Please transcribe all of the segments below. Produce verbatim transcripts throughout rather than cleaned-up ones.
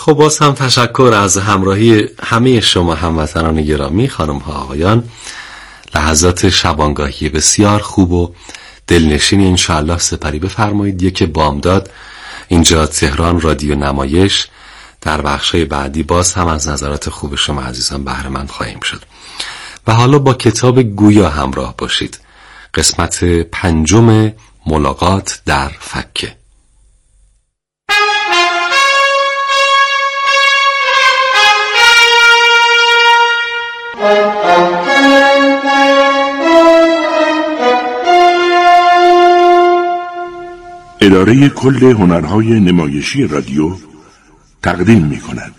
خب باز هم تشکر از همراهی همه شما هموطنان گرامی، خانم ها آقایان. لحظات شبانگاهی بسیار خوب و دلنشین انشاءالله سپری بفرمایید. یک بامداد اینجا تهران رادیو نمایش. در بخشای بعدی باز هم از نظرات خوب شما عزیزان بهره مند خواهیم شد. و حالا با کتاب گویا همراه باشید. قسمت پنجم ملاقات در فکه. اداره کل هنرهای نمایشی رادیو تقدیم می کند.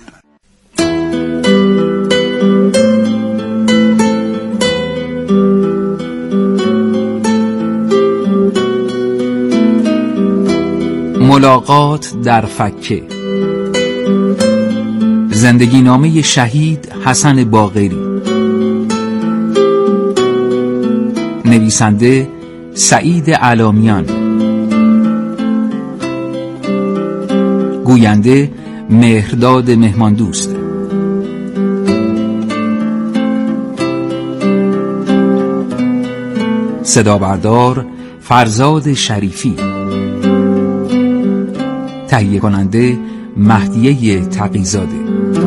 ملاقات در فکه، زندگی نامه شهید حسن باقری، نویسنده سعید علامیان، گوینده مهرداد مهماندوست، صدا بردار فرزاد شریفی، تهیه کننده مهدیه تقی‌زاده.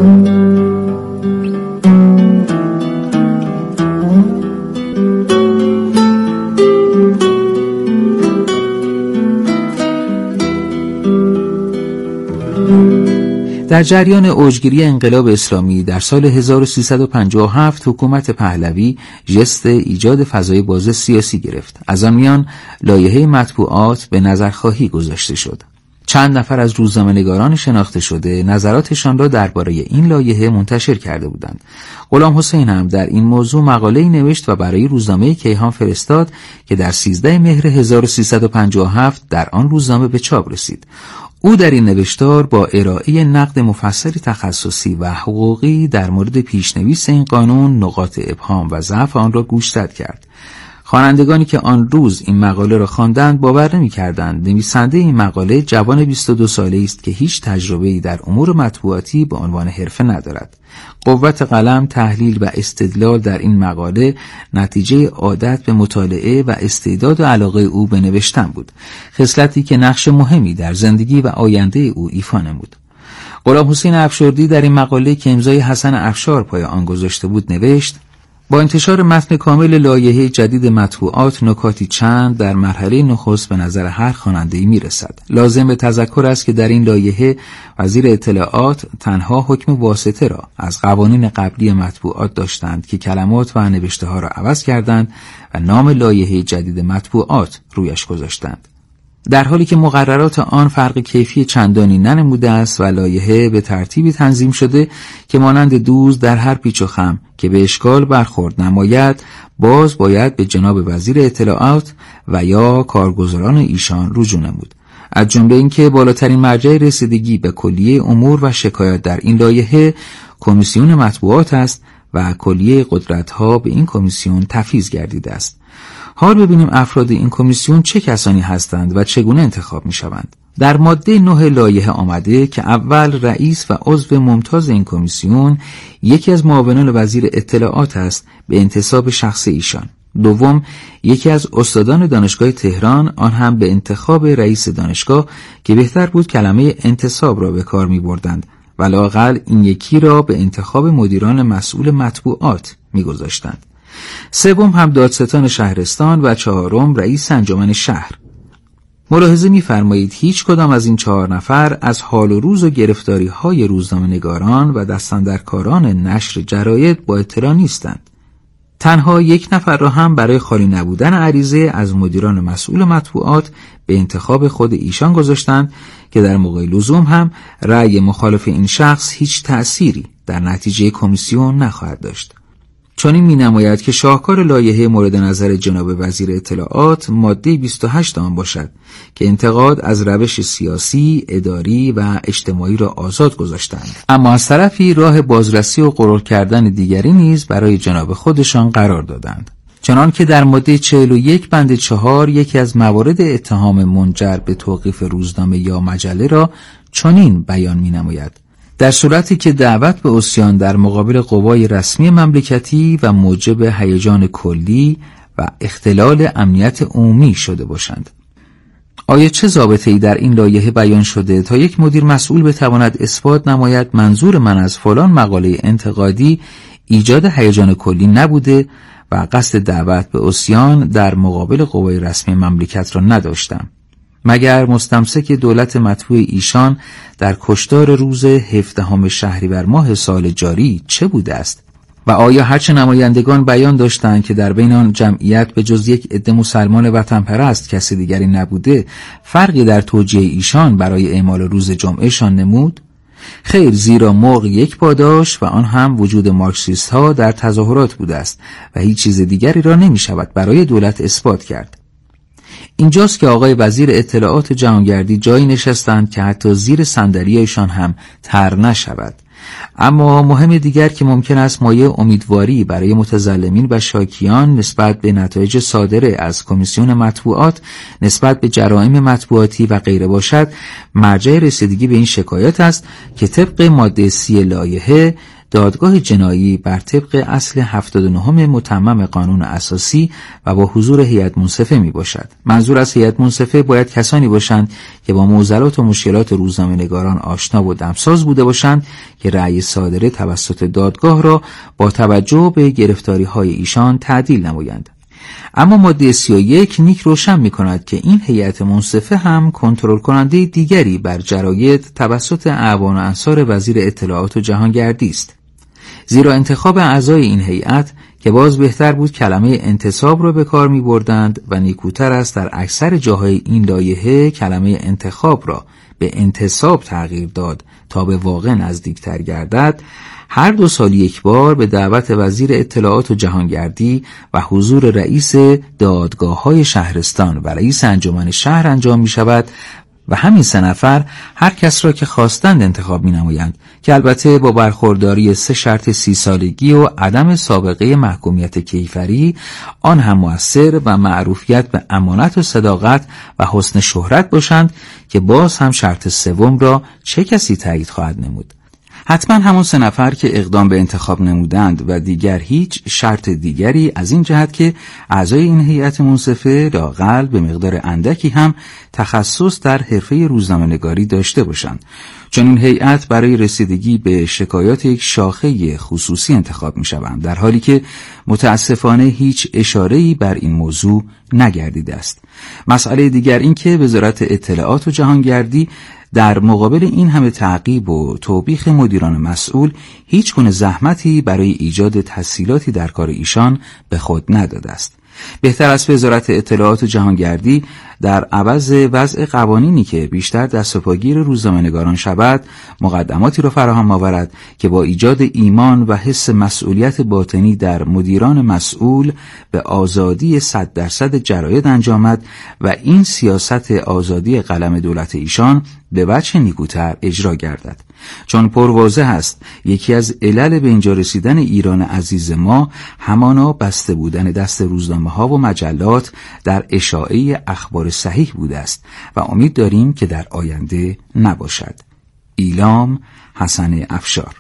در جریان اوجگیری انقلاب اسلامی در سال هزار و سیصد و پنجاه و هفت حکومت پهلوی ژست ایجاد فضای باز سیاسی گرفت. از آن میان لایحه مطبوعات به نظرخواهی گذاشته شد. چند نفر از روزنامه‌نگاران شناخته شده نظراتشان را درباره این لایحه منتشر کرده بودند. غلام حسین هم در این موضوع مقاله‌ای نوشت و برای روزنامه کیهان فرستاد که در سیزده مهر هزار و سیصد و پنجاه و هفت در آن روزنامه به چاپ رسید. او در این نوشتار با ارائه نقد مفصلی تخصصی و حقوقی در مورد پیشنویس این قانون نقاط ابهام و ضعف آن را گوشزد کرد. خوانندگانی که آن روز این مقاله را خواندند باور نمی‌کردند نویسنده این مقاله جوان بیست و دو ساله‌ای است که هیچ تجربه‌ای در امور مطبوعاتی به عنوان حرفه ندارد. قوت قلم، تحلیل و استدلال در این مقاله نتیجه عادت به مطالعه و استعداد و علاقه او به نوشتن بود، خصلتی که نقش مهمی در زندگی و آینده او ایفا نمود. غلام حسین افشردی در این مقاله که امضای حسن افشار پای آن گذاشته بود نوشت: با انتشار متن کامل لایحه جدید مطبوعات نکاتی چند در مرحله نخست به نظر هر خواننده‌ای میرسد. لازم به تذکر است که در این لایحه وزیر اطلاعات تنها حکم واسطه را از قوانین قبلی مطبوعات داشتند که کلمات و نوشته ها را عوض کردند و نام لایحه جدید مطبوعات رویش گذاشتند، در حالی که مقررات آن فرق کیفی چندانی ننموده است و لایحه به ترتیبی تنظیم شده که مانند دوز در هر پیچ و خم که به اشکال برخورد نماید باز باید به جناب وزیر اطلاعات و یا کارگزاران ایشان رجوع نمود. از جمله اینکه بالاترین مرجع رسیدگی به کلیه امور و شکایات در این لایحه کمیسیون مطبوعات است و کلیه قدرت‌ها به این کمیسیون تفویض گردیده است. حال ببینیم افراد این کمیسیون چه کسانی هستند و چگونه انتخاب می شوند. در ماده نه لایحه آمده که اول رئیس و عضو ممتاز این کمیسیون یکی از معاونان وزیر اطلاعات است به انتصاب شخص ایشان. دوم، یکی از استادان دانشگاه تهران، آن هم به انتخاب رئیس دانشگاه که بهتر بود کلمه انتصاب را به کار می بردند و لااقل این یکی را به انتخاب مدیران مسئول مطبوعات می گذاشتند. سوم هم دادستان شهرستان و چهارم رئیس انجمن شهر. ملاحظه می‌فرمایید هیچ کدام از این چهار نفر از حال و روز و گرفتاری‌های روزنامه‌نگاران و دستاندرکاران نشر جراید با اطلاع نیستند. تنها یک نفر را هم برای خالی نبودن عریضه از مدیران مسئول مطبوعات به انتخاب خود ایشان گذاشتند که در موقع لزوم هم رأی مخالف این شخص هیچ تأثیری در نتیجه کمیسیون نخواهد داشت. چون این می نماید که شاهکار لایحه مورد نظر جناب وزیر اطلاعات ماده بیست و هشت آن باشد که انتقاد از روش سیاسی، اداری و اجتماعی را آزاد گذاشتند، اما از طرفی راه بازرسی و غرور کردن دیگری نیز برای جناب خودشان قرار دادند. چنان که در ماده چهل و یک بند چهار یکی از موارد اتهام منجر به توقیف روزنامه یا مجله را چنین بیان می نماید: در صورتی که دعوت به عصیان در مقابل قوای رسمی مملکتی و موجب هیجان کلی و اختلال امنیت عمومی شده باشند. آیا چه ضابطه‌ای در این لایحه بیان شده تا یک مدیر مسئول بتواند اثبات نماید منظور من از فلان مقاله انتقادی ایجاد هیجان کلی نبوده و قصد دعوت به عصیان در مقابل قوای رسمی مملکت را نداشتم؟ مگر مستمسک دولت مطبوع ایشان در کشتار روز هفدهم شهریور ماه سال جاری چه بوده است؟ و آیا هرچه نمایندگان بیان داشتند که در بین آن جمعیت به جز یک عده مسلمان وطن پرست کسی دیگری نبوده، فرقی در توجیه ایشان برای اعمال روز جمعه شان نمود؟ خیر، زیرا مرغ یک پا داشت و آن هم وجود مارکسیست ها در تظاهرات بوده است و هیچ چیز دیگری را نمی شود برای دولت اثبات کرد. اینجاست که آقای وزیر اطلاعات جهانگردی جایی نشستند که حتی زیر صندلی‌شان هم تر نشود. اما مهم دیگر که ممکن است مایه امیدواری برای متظلمین و شاکیان نسبت به نتایج صادره از کمیسیون مطبوعات نسبت به جرایم مطبوعاتی و غیره باشد، مرجع رسیدگی به این شکایت است که طبق ماده سی لایحه دادگاه جنایی بر طبق اصل هفتاد و نه متمم قانون اساسی و با حضور هیئت منصفه می باشد. منظور از هیئت منصفه باید کسانی باشند که با معضلات و مشکلات روزنامه‌نگاران آشنا و دمساز بوده باشند که رأی صادره توسط دادگاه را با توجه به گرفتاری‌های ایشان تعدیل نمایند. اما ماده سی و یک نیک روشن می کند که این هیئت منصفه هم کنترل کننده دیگری بر جراید توسط اعوان و انصار وزیر اطلاعات و جهانگردی است. زیرا انتخاب اعضای این هیئت که باز بهتر بود کلمه انتصاب را به کار می بردند و نیکوتر است در اکثر جاهای این لایحه کلمه انتخاب را به انتصاب تغییر داد تا به واقع نزدیکتر گردد، هر دو سال یک بار به دعوت وزیر اطلاعات و جهانگردی و حضور رئیس دادگاه‌های شهرستان و رئیس انجمن شهر انجام می شود و همین سه نفر هر کس را که خواستند انتخاب می نمایند که البته با برخورداری سه شرط سی سالگی و عدم سابقه محکومیت کیفری، آن هم مؤثر و معروفیت به امانت و صداقت و حسن شهرت باشند که باز هم شرط سوم را چه کسی تایید خواهد نمود؟ حتما همون سه نفر که اقدام به انتخاب نمودند و دیگر هیچ شرط دیگری از این جهت که اعضای این هیئت منصفه لااقل به مقدار اندکی هم تخصص در حرفه روزنامه‌نگاری داشته باشند، چون این هیئت برای رسیدگی به شکایات یک شاخه خصوصی انتخاب می شوند، در حالی که متاسفانه هیچ اشاره‌ای بر این موضوع نگردیده است. مسئله دیگر این که وزارت اطلاعات و جهانگردی در مقابل این همه تعقیب و توبیخ مدیران مسئول هیچ گونه زحمتی برای ایجاد تسهیلاتی در کار ایشان به خود نداده است. بهتر است وزارت اطلاعات و جهانگردی در عوض وضع قوانینی که بیشتر دست و پاگیر روزنامه‌نگاران شود، مقدماتی را فراهم آورد که با ایجاد ایمان و حس مسئولیت باطنی در مدیران مسئول به آزادی صد درصد جراید انجامد و این سیاست آزادی قلم دولت ایشان به وجه نیکوتر اجرا گردد. چون پرواضح است یکی از علل به اینجا رسیدن ایران عزیز ما همانا بسته بودن دست روزنامه ها و مجلات در اشاعه اخبار صحیح بوده است و امید داریم که در آینده نباشد. ایلام حسن افشار.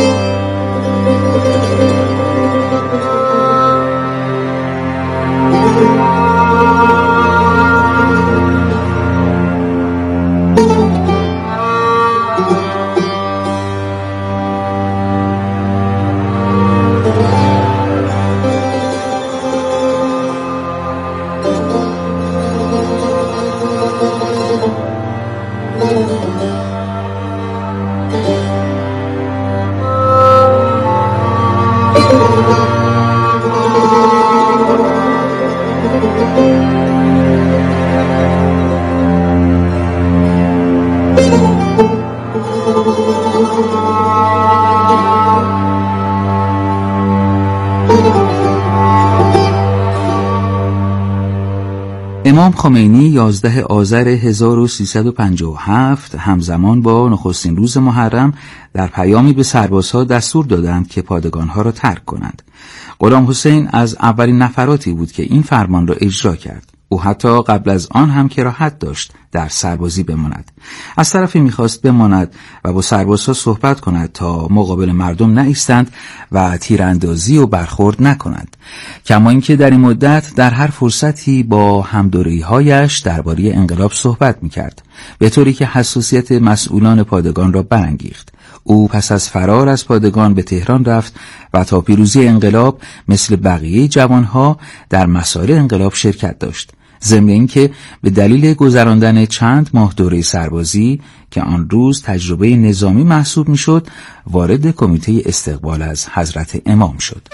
امام خمینی یازده آذر هزار و سیصد و پنجاه و هفت همزمان با نخستین روز محرم در پیامی به سربازها دستور دادند که پادگانها را ترک کنند. غلام حسین از اولین نفراتی بود که این فرمان را اجرا کرد. او حتی قبل از آن هم کراهت داشت در سربازی بماند. از طرفی می‌خواست بماند و با سربازها صحبت کند تا مقابل مردم نایستند و تیراندازی و برخورد نکنند. کما اینکه در این مدت در هر فرصتی با همدوری‌هایش درباره انقلاب صحبت می‌کرد، به طوری که حساسیت مسئولان پادگان را برانگیخت. او پس از فرار از پادگان به تهران رفت و تا پیروزی انقلاب مثل بقیه جوانها در مسائل انقلاب شرکت داشت. ضمن اینکه به دلیل گذراندن چند ماه دوره سربازی که آن روز تجربه نظامی محسوب میشد، وارد کمیته استقبال از حضرت امام شد.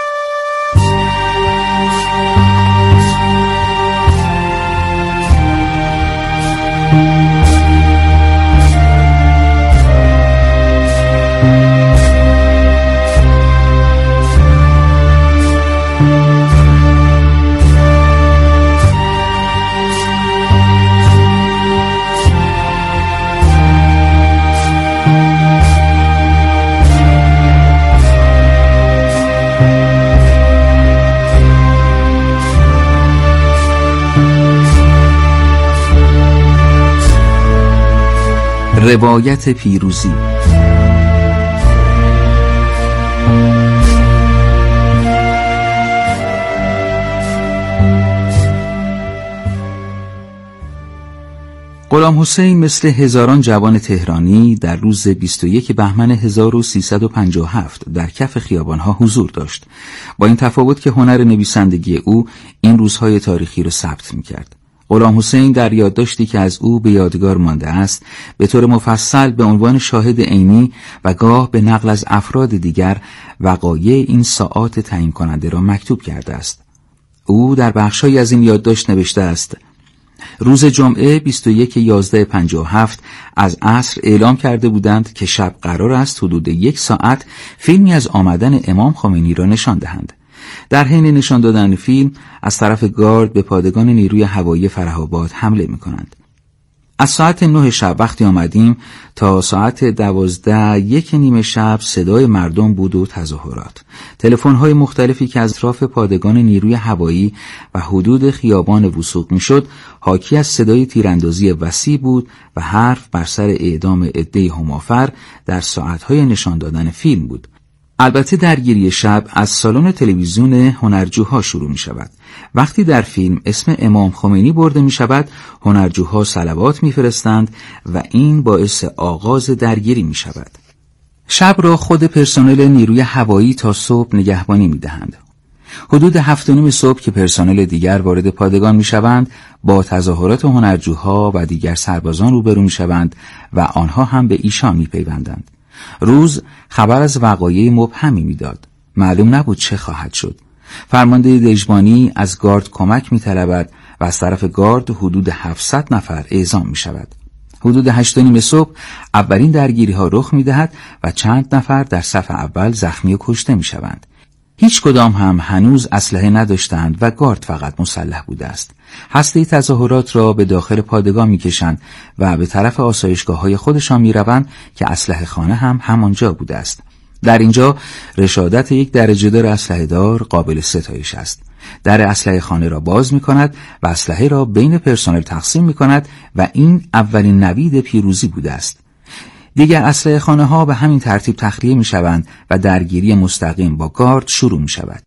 روایت پیروزی. غلام حسین مثل هزاران جوان تهرانی در روز بیست و یک بهمن هزار و سیصد و پنجاه و هفت در کف خیابانها حضور داشت، با این تفاوت که هنر نویسندگی او این روزهای تاریخی را ثبت می‌کرد. غلام حسین در یادداشتی که از او به یادگار مانده است به طور مفصل به عنوان شاهد عینی و گاه به نقل از افراد دیگر وقایع این ساعات تعیین کننده را مکتوب کرده است. او در بخشی از این یادداشت نوشته است: روز جمعه بیست و یک یازده پنجاه و هفت از عصر اعلام کرده بودند که شب قرار است حدود یک ساعت فیلمی از آمدن امام خمینی را نشان دهند. در حین نشان دادن فیلم از طرف گارد به پادگان نیروی هوایی فره‌آباد حمله می‌کنند. از ساعت نه شب وقتی آمدیم تا ساعت دوازده یک نیمه شب صدای مردم بود و تظاهرات. تلفن‌های مختلفی که از اطراف پادگان نیروی هوایی و حدود خیابان وثوق می‌شد حاکی از صدای تیراندازی وسیع بود و حرف بر سر اعدام عده‌ای همافر در ساعت‌های نشان دادن فیلم بود. البته درگیری شب از سالن تلویزیون هنرجوها شروع می شود. وقتی در فیلم اسم امام خمینی برده می شود، هنرجوها صلوات می فرستند و این باعث آغاز درگیری می شود. شب را خود پرسنل نیروی هوایی تا صبح نگهبانی می دهند. حدود هفت و نیم صبح که پرسنل دیگر وارد پادگان می شوند، با تظاهرات هنرجوها و دیگر سربازان روبرو می شوند و آنها هم به ایشان می پیوندند. روز خبر از وقایع مبهمی میداد. معلوم نبود چه خواهد شد. فرمانده دژبانی از گارد کمک می‌طلبد و از طرف گارد حدود هفتصد نفر اعزام می‌شود. حدود هشت و نیم صبح اولین درگیری‌ها رخ می‌دهد و چند نفر در صف اول زخمی و کشته می‌شوند. هیچ کدام هم هنوز اسلحه نداشتند و گارد فقط مسلح بوده است. هسته تظاهرات را به داخل پادگان می‌کشند و به طرف آسایشگاه‌های خودشان می‌روند که اسلحه خانه هم همانجا بوده است. در اینجا رشادت یک درجه‌دار اسلحه‌دار قابل ستایش است. در اسلحه خانه را باز می‌کند و اسلحه را بین پرسنل تقسیم می‌کند و این اولین نوید پیروزی بوده است. دیگر اسلحه خانه ها به همین ترتیب تخلیه می شوند و درگیری مستقیم با گارد شروع می شود.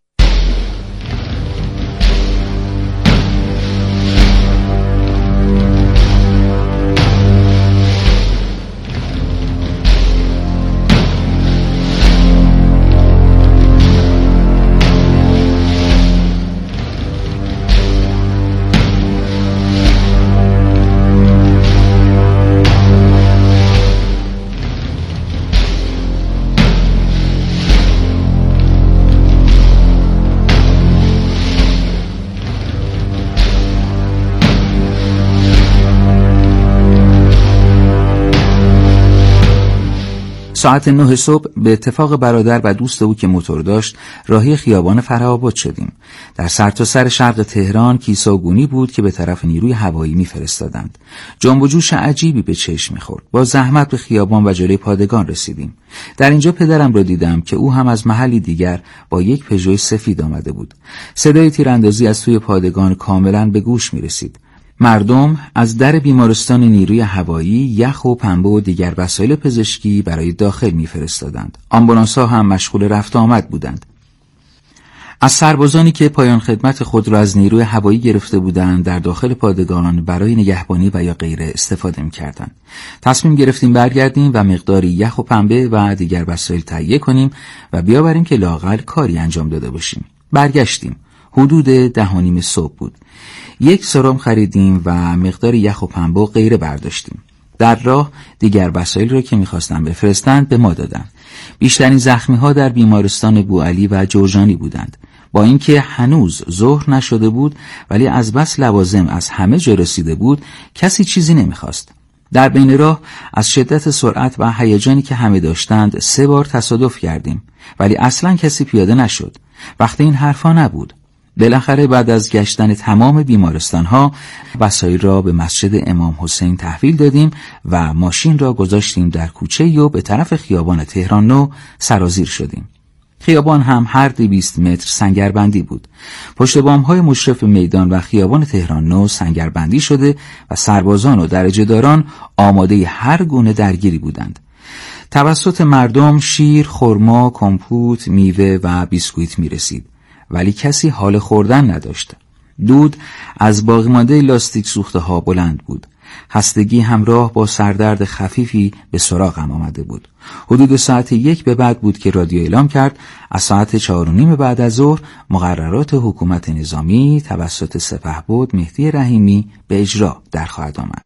ساعت نه صبح به اتفاق برادر و دوست او که موتور داشت راهی خیابان فره‌آباد شدیم. در سرتاسر سر شرق تهران کیسه و گونی بود که به طرف نیروی هوایی میفرستادند. جنب و جوش عجیبی به چشم می‌خورد. با زحمت به خیابان و جلوی پادگان رسیدیم. در اینجا پدرم را دیدم که او هم از محلی دیگر با یک پژو سفید آمده بود. صدای تیراندازی از توی پادگان کاملاً به گوش می‌رسید. مردم از در بیمارستان نیروی هوایی یخ و پنبه و دیگر وسایل پزشکی برای داخل می‌فرستادند. آمبولانس‌ها هم مشغول رفت آمد بودند. از سربازانی که پایان خدمت خود را از نیروی هوایی گرفته بودند در داخل پادگان برای نگهبانی و یا غیره استفاده می‌کردند. تصمیم گرفتیم برگردیم و مقداری یخ و پنبه و دیگر وسایل تهیه کنیم و بیاوریم که لااقل کاری انجام داده باشیم. برگشتیم. حدود ده و نیم صبح بود. یک سرم خریدیم و مقدار یخ و پنبه و غیره برداشتیم. در راه دیگر وسایل را که می‌خواستند بفرستند به ما دادند. بیشترین زخمی‌ها در بیمارستان بوعلی و جوزجانی بودند. با اینکه هنوز ظهر نشده بود ولی از بس لوازم از همه جا رسیده بود کسی چیزی نمی‌خواست. در بین راه از شدت سرعت و هیجانی که همه داشتند سه بار تصادف کردیم ولی اصلاً کسی پیاده نشد. وقتی این حرفا نبود. بالاخره بعد از گشتن تمام بیمارستان‌ها وسایل را به مسجد امام حسین تحویل دادیم و ماشین را گذاشتیم در کوچه‌ای و به طرف خیابان تهران نو سرازیر شدیم. خیابان هم هر دویست متر سنگربندی بود. پشت بام‌های مشرف میدان و خیابان تهران نو سنگربندی شده و سربازان و درجه‌داران آماده هر گونه درگیری بودند. توسط مردم شیر، خرما، کمپوت، میوه و بیسکویت می‌رسید. ولی کسی حال خوردن نداشت. دود از باقی مانده لاستیک سوخته ها بلند بود. خستگی همراه با سردرد خفیفی به سراغم آمده بود. حدود ساعت یک به بعد بود که رادیو اعلام کرد از ساعت چهار و نیم بعد از ظهر مقررات حکومت نظامی توسط سپهبد مهدی رحیمی به اجرا در خواهد آمد.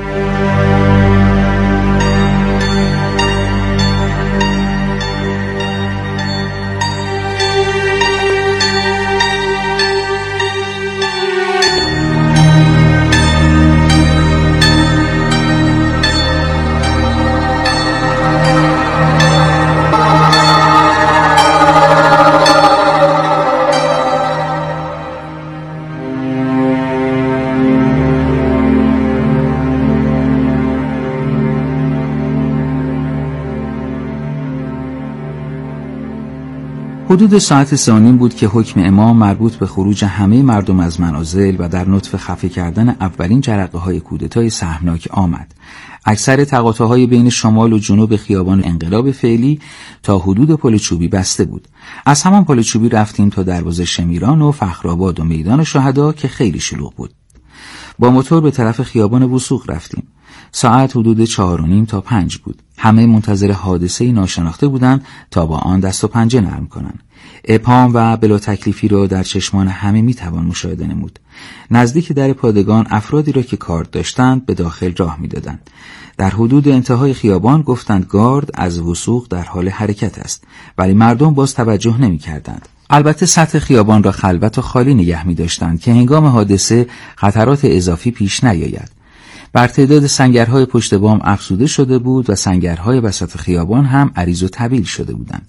حدود ساعت سه و نیم بود که حکم امام مربوط به خروج همه مردم از منازل و در نطفه خفه کردن اولین جرقه های کودتای سهمناک آمد. اکثر تقاطع‌های بین شمال و جنوب خیابان انقلاب فعلی تا حدود پل چوبی بسته بود. از همان پل چوبی رفتیم تا دروازه شمیران و فخرآباد و میدان شهدا که خیلی شلوغ بود. با موتور به طرف خیابان وثوق رفتیم. ساعت حدود چهار و نیم تا پنج بود. همه منتظر حادثه‌ای ناشناخته بودند تا با آن دست و پنجه نرم کنند. ابهام و بلا تکلیفی را در چشمان همه میتوان مشاهده نمود. نزدیک در پادگان افرادی را که کارت داشتند به داخل راه میدادند. در حدود انتهای خیابان گفتند گارد از وثوق در حال حرکت است، ولی مردم باز توجه نمی‌کردند. البته سطح خیابان را خلوت و خالی نگه می‌داشتند که هنگام حادثه خطرات اضافی پیش نیاید. بر تعداد سنگرهای پشت بام افزوده شده بود و سنگرهای وسط خیابان هم عریض و طویل شده بودند.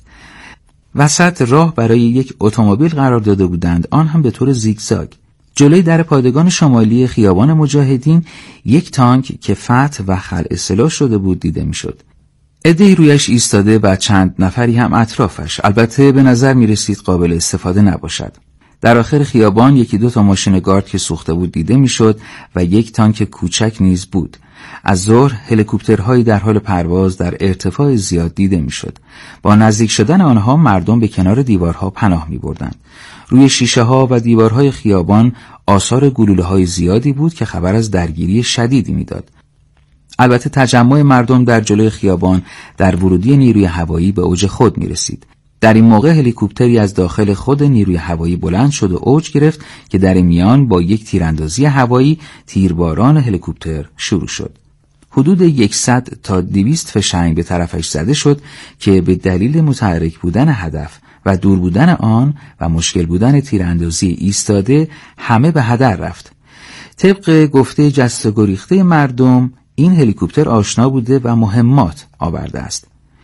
وسط راه برای یک اتومبیل قرار داده بودند، آن هم به طور زیگزاگ. جلوی در پادگان شمالی خیابان مجاهدین یک تانک که فتح و خلع سلاح شده بود دیده میشد. عده‌ای رویش ایستاده و چند نفری هم اطرافش. البته به نظر می رسید قابل استفاده نباشد. در آخر خیابان یکی دو تا ماشین گارد که سوخته بود دیده میشد و یک تانک کوچک نیز بود. از ظهر هلیکوپترهایی در حال پرواز در ارتفاع زیاد دیده میشد. با نزدیک شدن آنها مردم به کنار دیوارها پناه می بردند. روی شیشه ها و دیوارهای خیابان آثار گلوله های زیادی بود که خبر از درگیری شدیدی میداد. البته تجمع مردم در جلوی خیابان در ورودی نیروی هوایی به اوج خود می رسید. در این موقع هلیکوپتری از داخل خود نیروی هوایی بلند شد و اوج گرفت که در میان با یک تیراندازی هوایی تیرباران هلیکوپتر شروع شد. حدود صد تا دویست فشنگ به طرفش زده شد که به دلیل متحرک بودن هدف و دور بودن آن و مشکل بودن تیراندازی ایستاده همه به هدر رفت. طبق گفته جست و گریخته مردم این هلیکوپتر آشنا بوده و مهمات آورده است.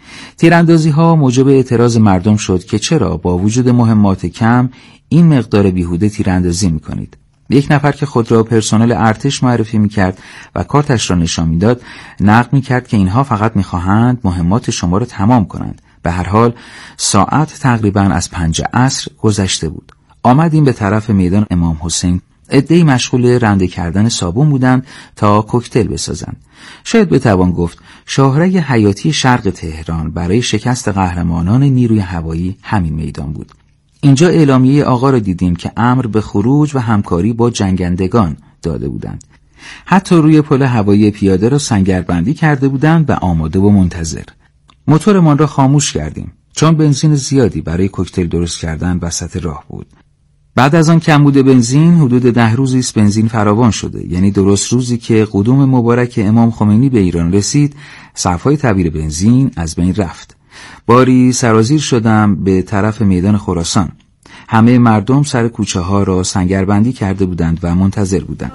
تیراندازی ها موجب اعتراض مردم شد که چرا با وجود مهمات کم این مقدار بیهوده تیراندازی میکنید. یک نفر که خود را پرسنل ارتش معرفی میکرد و کارتش را نشان میداد نقل میکرد که اینها فقط میخواهند مهمات شما را تمام کنند. به هر حال ساعت تقریبا از پنج عصر گذشته بود. آمدیم به طرف میدان امام حسین. عده‌ای مشغول رنده کردن صابون بودند تا کوکتل بسازند. شاید بتوان گفت شاهراه حیاتی شرق تهران برای شکست قهرمانان نیروی هوایی همین میدان بود. اینجا اعلامیه آقا را دیدیم که امر به خروج و همکاری با جنگندگان داده بودند. حتی روی پل هوایی پیاده را سنگربندی کرده بودند و آماده و منتظر. موتورمان را خاموش کردیم چون بنزین زیادی برای کوکتل درست کردن وسط راه بود. بعد از آن کمبود بنزین حدود ده روزی است بنزین فراوان شده، یعنی درست روزی که قدوم مبارک امام خمینی به ایران رسید صف‌های تعبیر بنزین از بین رفت. باری سرازیر شدم به طرف میدان خراسان. همه مردم سر کوچه ها را سنگربندی کرده بودند و منتظر بودند.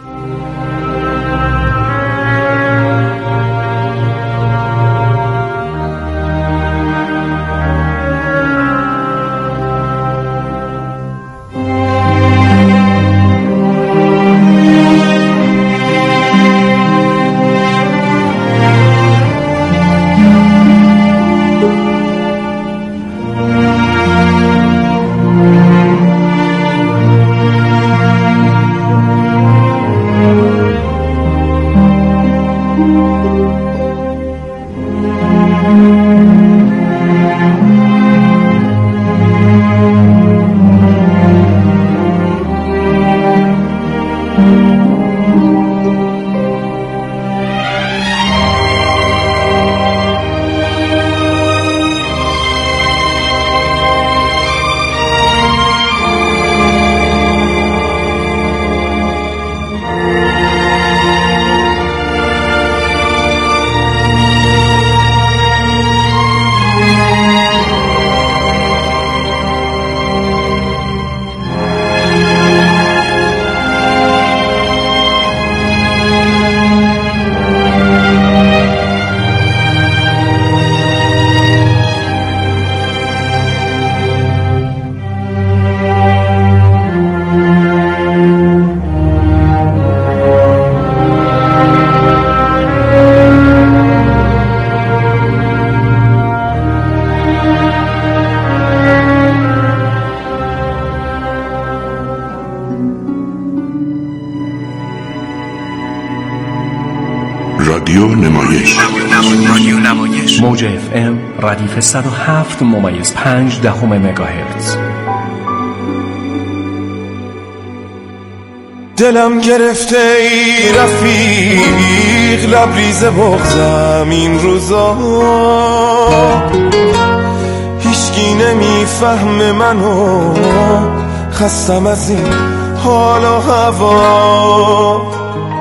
رادیو نمایش رادیو نمایش موج اف ام ردیف صد و هفت ممیز پنج دهم مگاهرتز. دلم گرفته ای رفیق لبریز بغضم این روزا، هیچکی نمیفهم منو، خستم از این حال و هوا.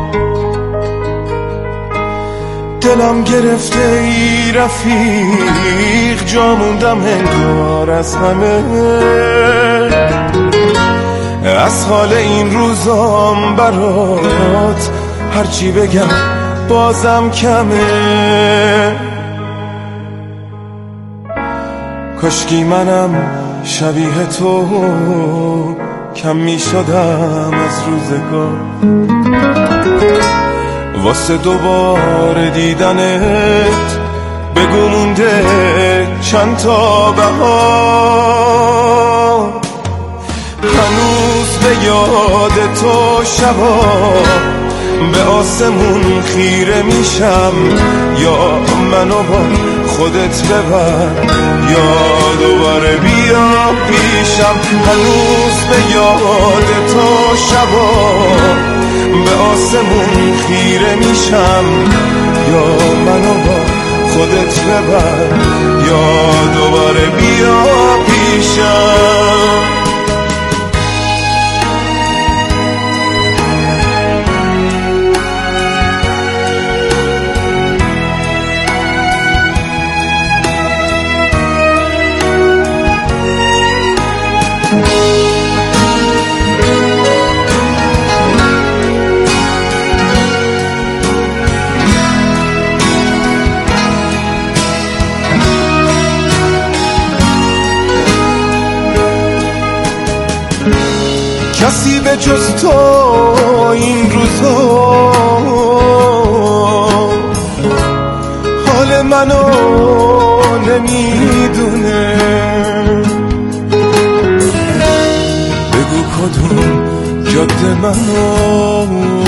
دلم گرفته ای رفیق جا موندم انگار از همه، از حال این روزام برات هرچی بگم بازم کمه. کاشکی منم شبیه تو کم می شدم از روزگار، واسه دوباره دیدنت بگو مونده چند تا بهار. هنوز به یاد تو شبا به آسمون خیره میشم، یا منو با خودت ببر یا دوباره بیا پیشم. هنوز به یاد تو شبا به آسمون خیره میشم، یا منو با خودت ببر یا دوباره بیا پیشم. به جز تو این روزا حال منو نمیدونه. بگو کدوم جاده منو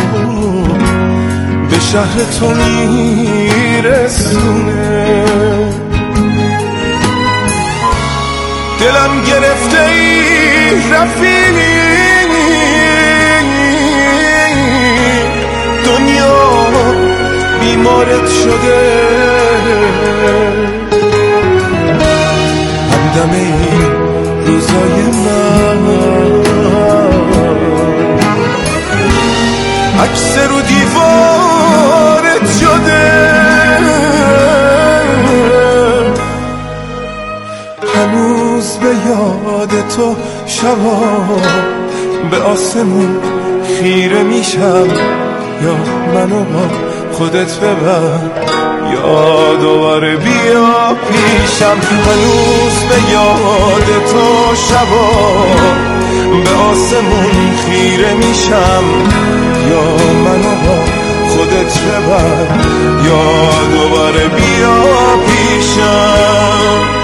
به شهر تو میرسونه. دلم گرفته ای رفیقی، دنیا بیمارت شده. همدم این روزای من عکس رو دیوارت شده. هنوز به یاد تو شبا به آسمون خیره میشم. یا منو با خودت ببر یا دوباره بیا پیشم. هنوز به یاد تو شبا به آسمون خیره میشم. یا منو با خودت ببر یا دوباره بیا پیشم.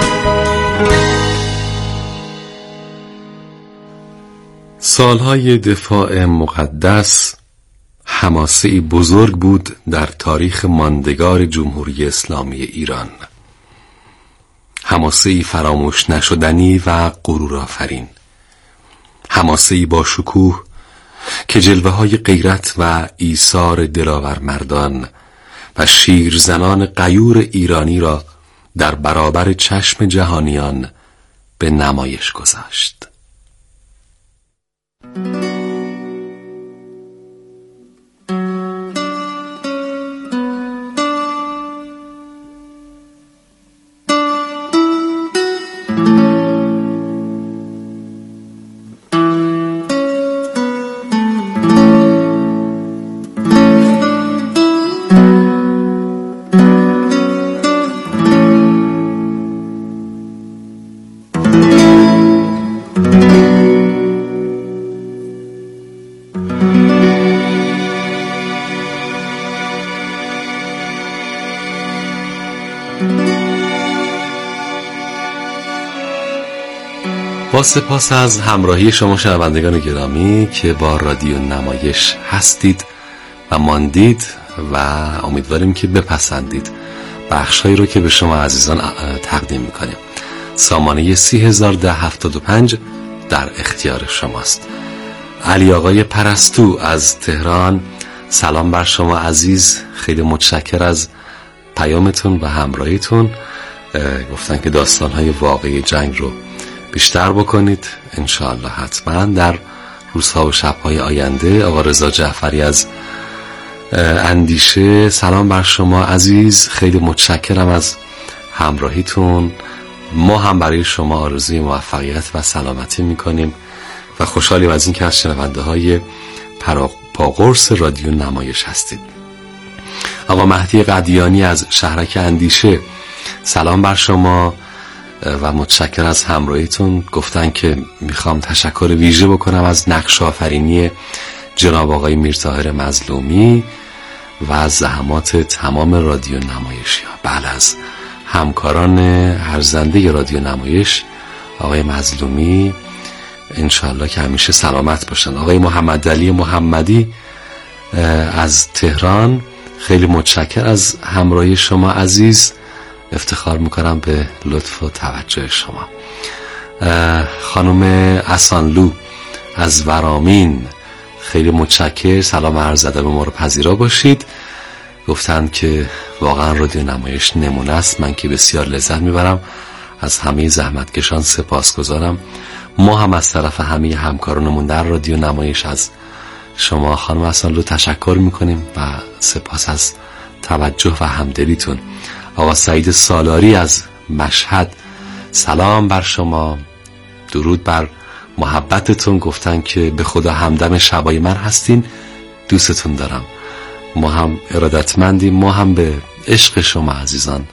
سالهای دفاع مقدس حماسه‌ای بزرگ بود در تاریخ ماندگار جمهوری اسلامی ایران. حماسه‌ای فراموش نشدنی و غرورآفرین. حماسه‌ای با شکوه که جلوه‌های غیرت و ایثار دلاور مردان و شیرزنان غیور ایرانی را در برابر چشم جهانیان به نمایش گذاشت. با سپاس از همراهی شما شنوندگان گرامی که با رادیو نمایش هستید و ماندید و امیدواریم که بپسندید بخش‌هایی رو که به شما عزیزان تقدیم می‌کنیم. سامانه سی هزار ده هفتاد و پنج در اختیار شماست. علی آقای پرستو از تهران، سلام بر شما عزیز، خیلی متشکر از پیامتون و همراهیتون. گفتن که داستان‌های واقعی جنگ رو بیشتر بکنید انشاءالله حتما در روزها و شب‌های آینده. آقا رضا جعفری از اندیشه، سلام بر شما عزیز، خیلی متشکرم از همراهیتون. ما هم برای شما آرزوی موفقیت و سلامتی میکنیم و خوشحالیم از این که از شنونده های پاقرص رادیو نمایش هستید. آقا مهدی قدیانی از شهرک اندیشه، سلام بر شما و متشکر از همراهیتون. گفتن که میخوام تشکر ویژه بکنم از نقش آفرینی جناب آقای میرطاهر مظلومی و از زحمات تمام رادیو نمایشی ها. بله، از همکاران ارزنده رادیو نمایش، آقای مظلومی انشالله که همیشه سلامت باشن. آقای محمد علی محمدی از تهران، خیلی متشکر از همراهی شما عزیز، افتخار میکنم به لطف و توجه شما. خانم اسانلو از ورامین، خیلی متشکر، سلام عرض ادب ما رو پذیرا باشید. گفتند که واقعا رادیو نمایش نمونه است، من که بسیار لذت میبرم، از همه زحمتکشان سپاسگزارم. ما هم از طرف همه همکارانمون در رادیو نمایش از شما خانم اسانلو تشکر میکنیم و سپاس از توجه و همدلیتون. آقا سعید سالاری از مشهد، سلام بر شما، درود بر محبتتون. گفتن که به خدا همدم شبای من هستین، دوستتون دارم. ما هم ارادتمندیم، ما هم به عشق شما عزیزان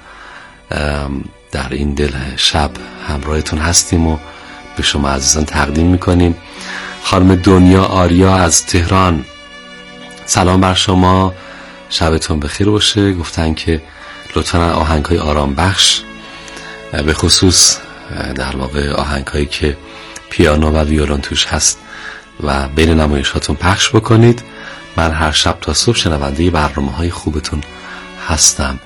در این دل شب همراهتون هستیم و به شما عزیزان تقدیم میکنیم. خانم دنیا آریا از تهران، سلام بر شما، شبتون بخیر باشه. گفتن که لطفاً آهنگ‌های آرام بخش، به خصوص در واقع آهنگ‌هایی که پیانو و ویولون توش هست و بین نمایشاتون پخش بکنید. من هر شب تا صبح شنونده برنامه‌های خوبتون هستم.